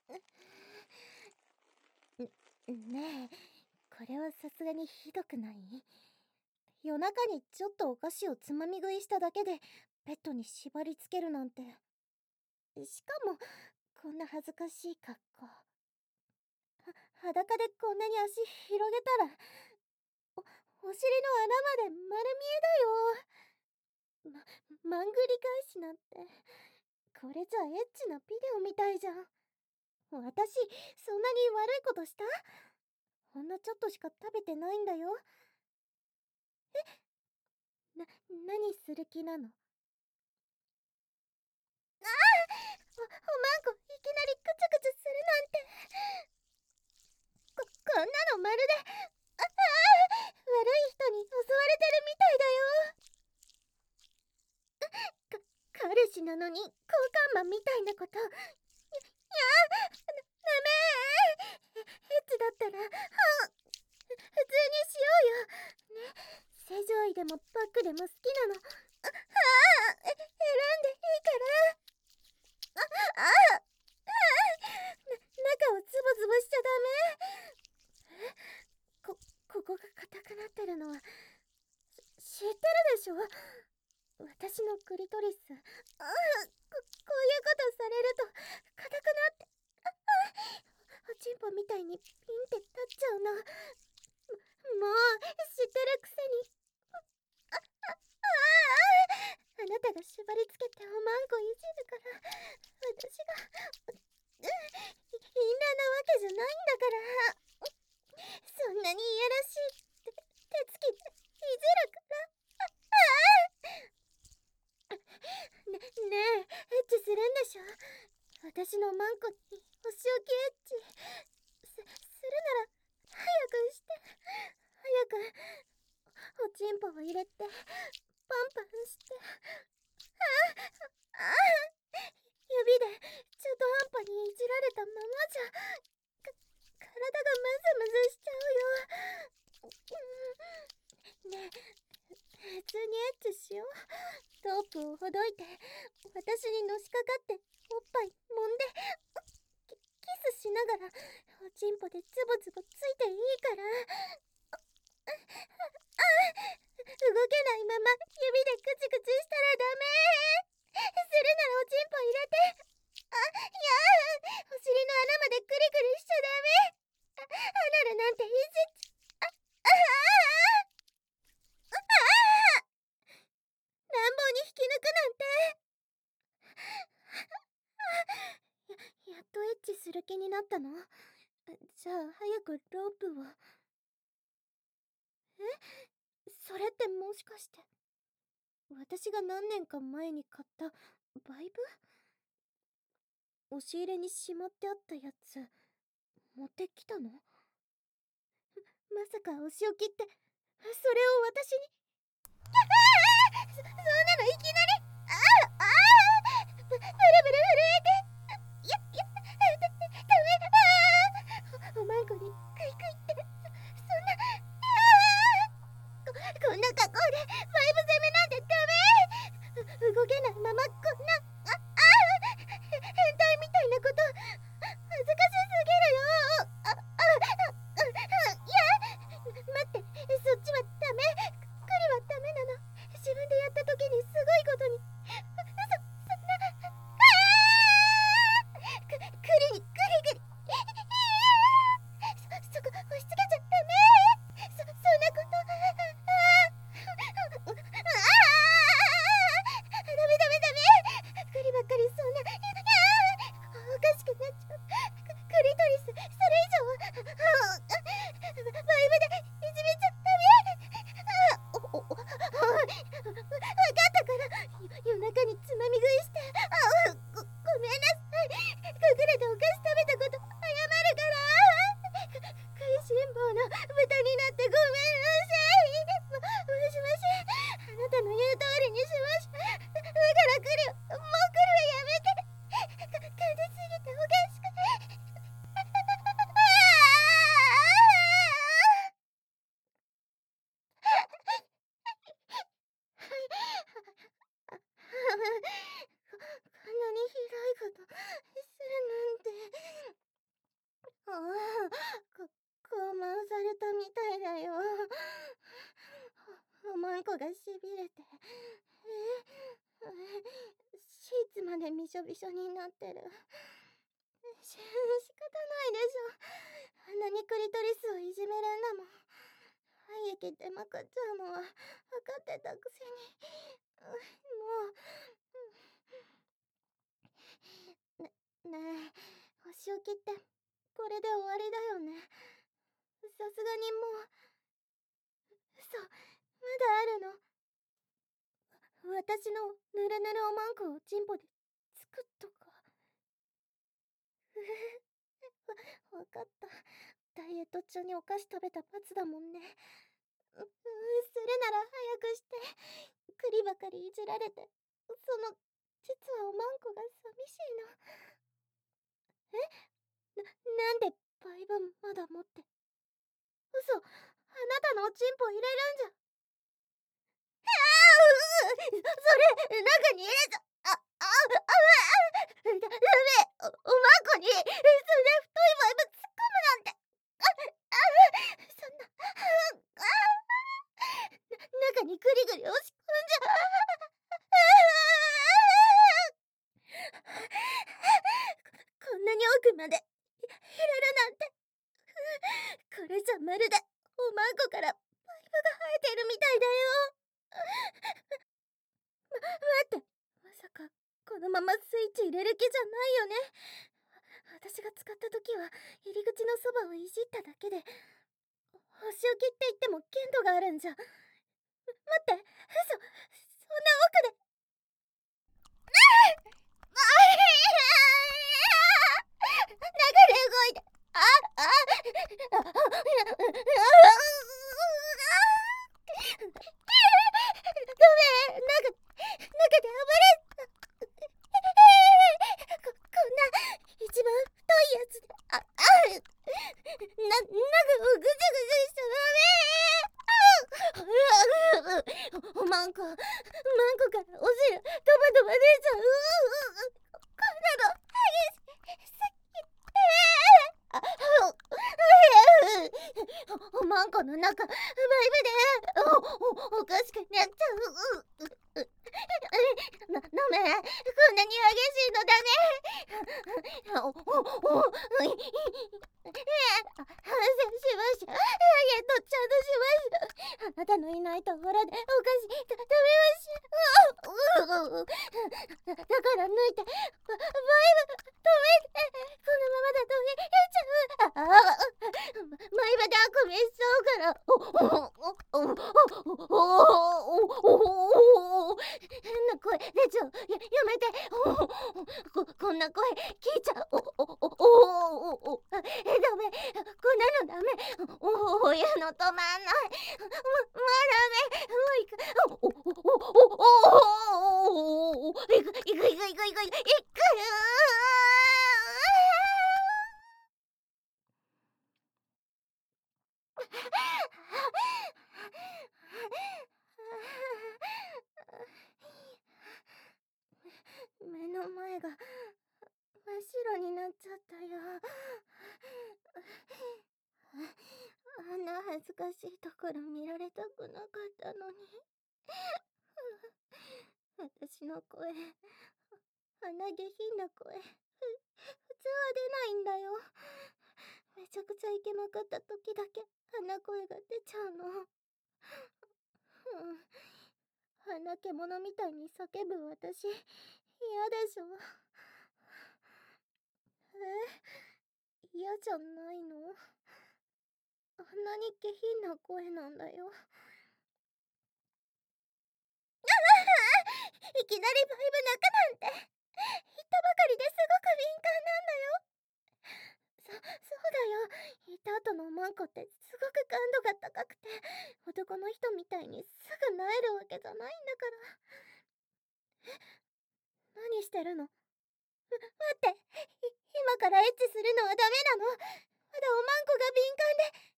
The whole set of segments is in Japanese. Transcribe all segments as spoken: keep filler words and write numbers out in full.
ねえ、これはさすがにひどくない？夜中にちょっとお菓子をつまみ食いしただけでベッドに縛り付けるなんて。しかもこんな恥ずかしい格好。は裸でこんなに足広げたらおお尻の穴まで丸見えだよ。ま、まんぐり返しなんて、これじゃエッチなビデオみたいじゃん。私そんなに悪いことした？ほんのちょっとしか食べてないんだよ。な、何する気なの？ああ、お、おまんこいきなりクチュクチュするなんて。こ、こんなのまるで、ああ、悪い人に襲われてるみたいだよ。か、彼氏なのに交換マンみたいなこと。や、やあ、ダメー。エッチだったら、はあ、普通にしようよ。ね、正常位でもバックでも好きなの。あ、ああ、え、選んでいいから。あ、ああ、ああ、な、中をズボズボしちゃダメ。え、こ、ここが硬くなってるのは、し、知ってるでしょ？私のクリトリス。ああ、こ、こういうことされると、硬くなって、あ、あ、おちんぽみたいにピンって立っちゃうの。も、もう、知ってるくせに。あ、あ、ああ、あなたが縛り付けておまんこいじるから、私が、うん、インナーなわけじゃないんだから。そんなにいやらしいって手つきでいじるから。ああ、ね、ねえ、エッチするんでしょ？私のマンコにお仕置きエッチす、するなら早くして。早くおちんぽを入れてパンパンして。ああ、ああ、指で中途半端にいじられたままじゃ、か、体がムズムズしちゃうよ。うん、ねえ、普通にエッチしよう。ロープをほどいて私にのしかかっておっぱい揉んでキ、キスしながらおちんぽでズボズボついていいから。あ、あ、動けないまま指でクチクチしたらダメー。するならおちんぽ入れて。あ、いやー、お尻の穴までクリクリしちゃダメ。あ、アナルなんていじっちゃ、あ、ああ、ああ、乱暴に引き抜くなんて。や、やっとエッチする気になったの？じゃあ早くロープを。え、それってもしかして私が何年か前に買ったバイブ？押し入れにしまってあったやつ持ってきたの？ま、まさかお仕置きってそれを私に？やあ、そ、そんなのいきなり。ああ、ああ、ブ、ブルブル震えて。や、や、だ、ダメ。ああ、お、おまんこにクイクイって、そ、そんな。ああ、こ、こんな格好でバイブ攻めなんてダメ。う、動けないままこんな、あ、ああ、へ、変態みたいなこと恥ずかしすぎるよ。あ、あ、あ、あ、いや、待って、そっちはダメ。クリはダメなの。自分でやった時にすごいことに。そ、そんな、ああ、 こがしびれて、えー、シーツまでびしょびしょになってる。し仕方ないでしょ。あんなにクリトリスをいじめるんだもん。廃液出まくっちゃうのは分かってたくせに。もう、ね、ねえ、お仕置きってこれで終わりだよね。さすがにもう、嘘、まだあるの。私のぬるぬるおまんこをチンポで作っとか。ふふ、わかった。ダイエット中にお菓子食べた罰だもんね。う、うするなら早くして。栗ばかりいじられて、その、実はおまんこが寂しいの。え、な、なんでバイブまだ持って。嘘、あなたのおちんぽ入れるんじゃ。ああ、うう、それ、中に入れちゃ、あ、あ、あ、あ、ダメ、お、おまんこに、そんな太いバイブ突っ込むなんて。あ、あ、そんな、あ、な、中にグリグリ押し込んじゃ、こんなに奥まで入れるなんて。これじゃまるでおまんこからバイブが生えてるみたいだよ。ま、待って、まさかこのままスイッチ入れる気じゃないよね。私が使った時は入り口のそばをいじっただけで。お仕置きって言っても限度があるんじゃ。待って、嘘、そんな奥で。ああ、中で動いて、あ、あ、あ、あ、あ、ダメ、中、中で暴れ、こ、こんな、一番太いやつで、あ、あ、な、中をぐちゃぐちゃしちゃダメ。おまんこ、おまんこからお汁、ドバドバ出ちゃう。こんなの、激しすぎて。あ、お、おまんこの中、バイブで、お、お、おかしくなっちゃう。な、ダメ、こんなに激しいのダメ。お、お、お、い、反省しました。ダイエットちゃんとしました。あなたのいないところでお菓子食べましょう。だから抜いて、ババイブ止めて。このままだと減っちゃう。ああ、バイブであくびしちゃうから。お、お、お、お、お、お、お、変な声出ちゃう。や、やめて。こ、こんな声聞いちゃう。お、お、お、お、お、お、え、ダメ。こんなのダメ。お、お、やの止まんない。ま、まダメ。もういく。お、お、お、お、お、お、いく、いく、いく、いく、いく、いく、いく。目の前が真っ白になっちゃったよ。あんな恥ずかしいところ見られたくなかったのに。私の声、あんな下品な声、ふ、普通は出ないんだよ。めちゃくちゃイケまくった時だけあんな声が出ちゃうの。うん、あんな獣みたいに叫ぶ私、嫌でしょ。え、嫌じゃないの？あんなに下品な声なんだよ。いきなりバイブ泣くなんて。言ったばかりですごく敏感なんだよ。そ、そうだよ。言った後のおまんこってすごく感度が高くて、男の人みたいにすぐ萎えるわけじゃないんだから。え、何してるの？ま、待って。い、今からエッチするのはダメなの？まだおまんこが敏感で。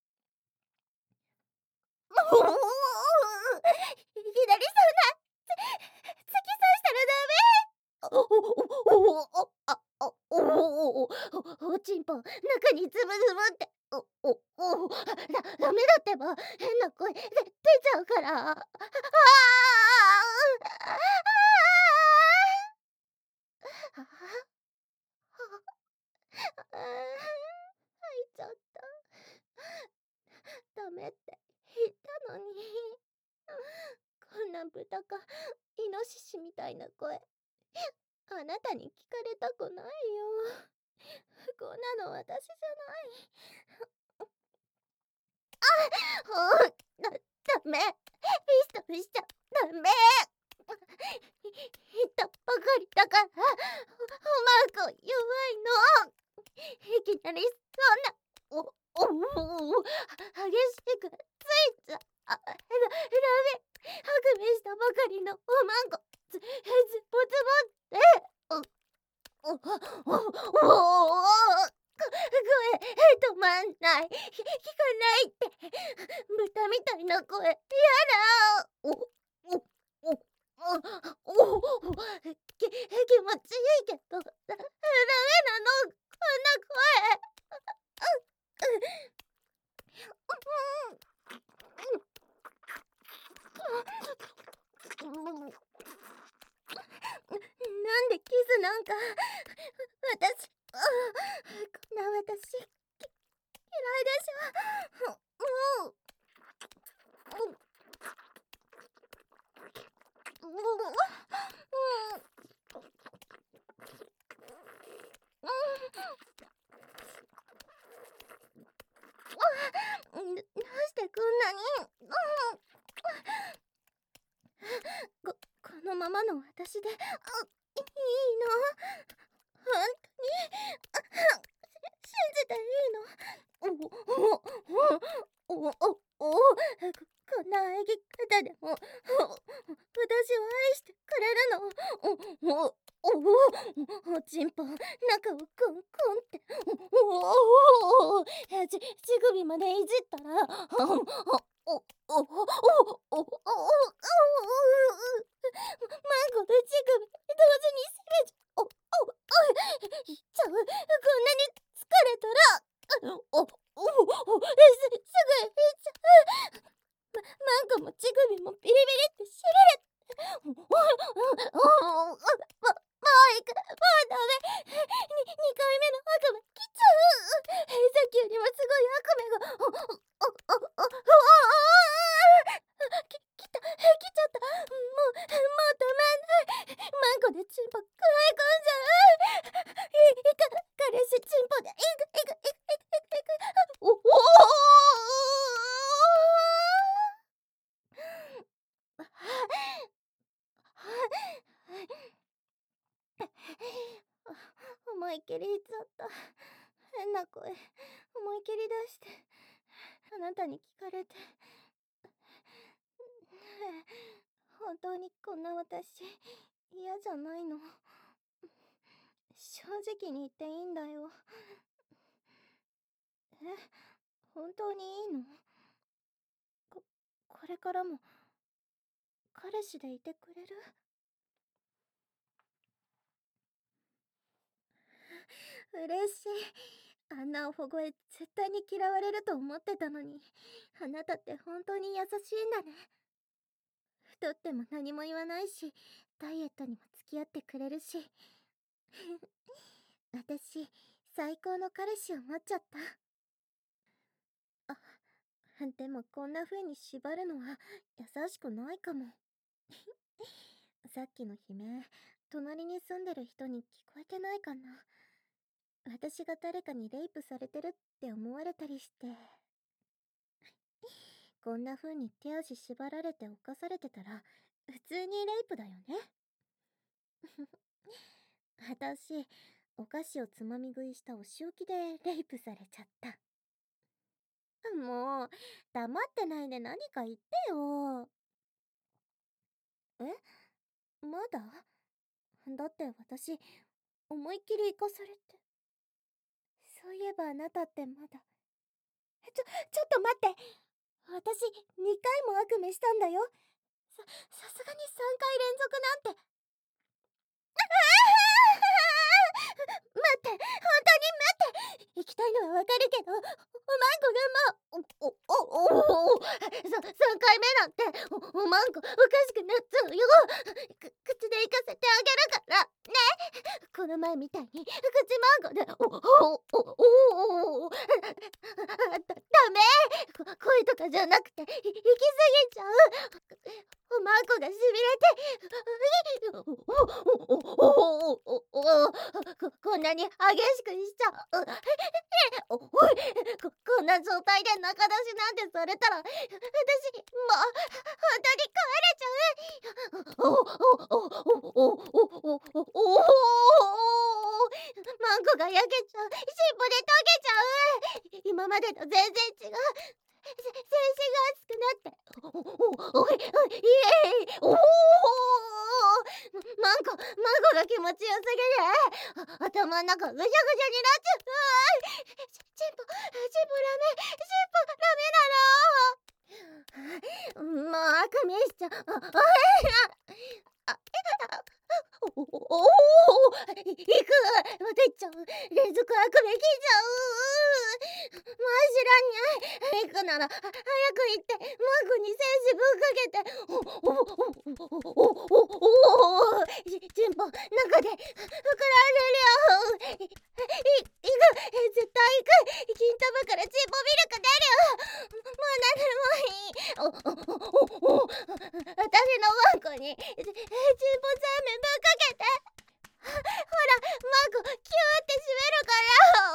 もう、いきなりそんな、つ、突き刺したらダメ。お、お、お、お、お、あ、お、お、お、お、おちんぽ、中にズブズブって。 おおおお、だダメだってば、変な声で出ちゃうから。ああ。ああ。ああ、吐いちゃった。ダメって言ったのに。こんな豚かイノシシみたいな声、あなたに聞かれたくないよ。こんなの私じゃない。あ、だ、ダメ。ピストルしちゃダメ。言ったばかりだから。マーコ弱いの。いきなりそんな、お、おお、激しくついちゃ、あ、だ、ダメ。ハグメしたばかりのおまんこ、つ、つぼつぼって、お、お、お、おお、声止まんない。聞かないって。豚みたいな声、やだ。お、お、お、お、お、お、き、気持ちいいけど、だ、ダメなの。こんな声。なんでキスなんか、私、こんな私、嫌いでしょ。もう。どうしてこんなに。こ、このままの私で、いいの？本当に信じていいの？お、お、お、お、お、こんな演技方でも、私を愛してくれるの？お、お、お、おちんぽ、中をコンコンって、おお、ち、乳首までいじったら、お、お、お、お、お、お、お、マンコと乳首、同時に攻めちゃ、お、お、お、いっちゃう。こんなに疲れたら、お、お、お、す、すぐいっちゃう。ま、マンコも乳首もビリビリってしびれて、お、お、お、も、もういく、もうダメ。に、にかいめの悪夢来ちゃう。さっきよりもすごい悪夢が、お、お、お、お、お、お、き、来た、来ちゃった。もう、もう止まんない。マンコでチンポ食い込んじゃう。い、いか、彼氏チンポで、いく、いく、いく、いく、いく、いく、お、お、思いっきり言っちゃった。変な声、思いっきり出して。あなたに聞かれて。本当にこんな私、嫌じゃないの？正直に言っていいんだよ。え、本当にいいの？こ、これからも、彼氏でいてくれる？嬉しい。あんなおほ声絶対に嫌われると思ってたのに、あなたって本当に優しいんだね。太っても何も言わないし、ダイエットにも付き合ってくれるし。私、最高の彼氏を持っちゃった。あ、でもこんな風に縛るのは優しくないかも。さっきの悲鳴、隣に住んでる人に聞こえてないかな。私が誰かにレイプされてるって思われたりして。こんな風に手足縛られて犯されてたら、普通にレイプだよね。私、お菓子をつまみ食いしたお仕置きでレイプされちゃった。もう、黙ってないで何か言ってよ。え？まだ？だって私、思いっきり生かされて。そういえばあなたってまだ。ちょ、ちょっと待って。私、にかいも悪夢したんだよ。さ、さすがにさんかい連続なんて。待って、本当に待って。行きたいのはわかるけど、 おまんこがもう、お、お、おお、ささんかいめなんて、おおまんこおかしくなっちゃうよ。く口で行かせてあげるから、ね。この前みたいに口まんこで、おおおおお、だダメ。こ声とかじゃなくて、い行き過ぎちゃう。おまんこがしびれて、おおおおおおお、ここんなに激しくしちゃう。おおい、ここんな状態で仲出しなんてされたら、私、もう本当に壊れちゃう。おおおおおおおおおお、マンコが焼けちゃう。尻尾で溶けちゃう。今までと全然違う。せ全身が熱くなって。おおおいおい、イエーイ。おお、マンコマンコが気持ちよすぎる。あ頭ん中ぐちゃぐちゃになっちゃう。し尻尾尻尾ダメ。尻尾ダメなの。もうあくびしちゃう。ああああおおおいく。てっちゃん連続あくびきちゃう。もう知らんにゃい。行くならは早く行ってマンコに精子ぶっかけて。おおおおおおおお、し尻尾中で膨らんでるよ。いい行く。絶対行く。金玉からチンポミルク出るよ。もう何でもいい。おおおお、私のマンコにチンポザーメンぶっかけて。ほら、マンコキューって閉めるから。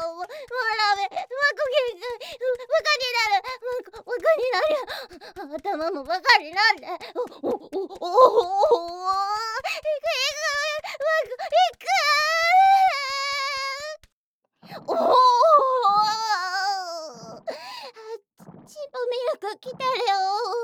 もうダメ。マンコ元気バカになる。マンコバカになる。頭もバカになる。おおおおおおお、行く行く。マンコ行く。おお、チンポミルク来てるよ。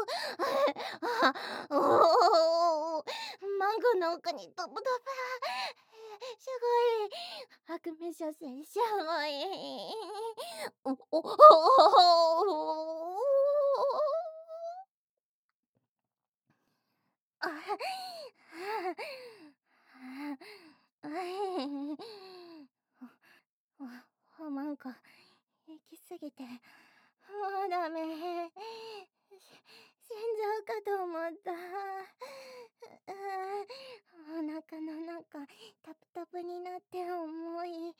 おお、マンコの奥にドボドボ。すごい。白目女性すごい。おおおお。ああ、マンコ行き過ぎてもうダメ。死んじゃうかと思った。お腹の中タプタプになって重い。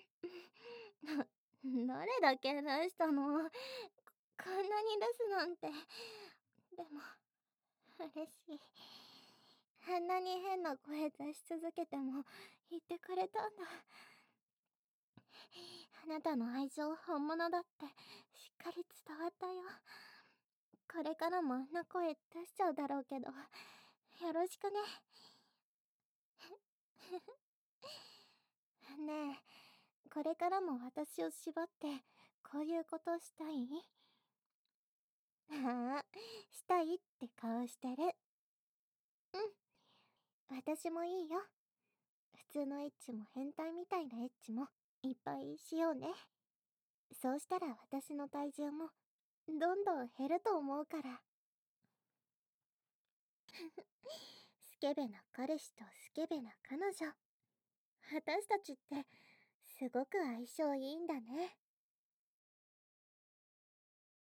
誰だけ出したの。こんなに出すなんて。でも嬉しい。あんなに変な声出し続けても言ってくれたんだ。あなたの愛情本物だってしっかり伝わったよ。これからもあんな声出しちゃうだろうけど、よろしくね。ねえ、これからも私を縛ってこういうことしたい？ああ、したいって顔してる。うん、私もいいよ。普通のエッチも変態みたいなエッチもいっぱいしようね。そうしたら私の体重もどんどん減ると思うから。スケベな彼氏とスケベな彼女。私たちってすごく相性いいんだね。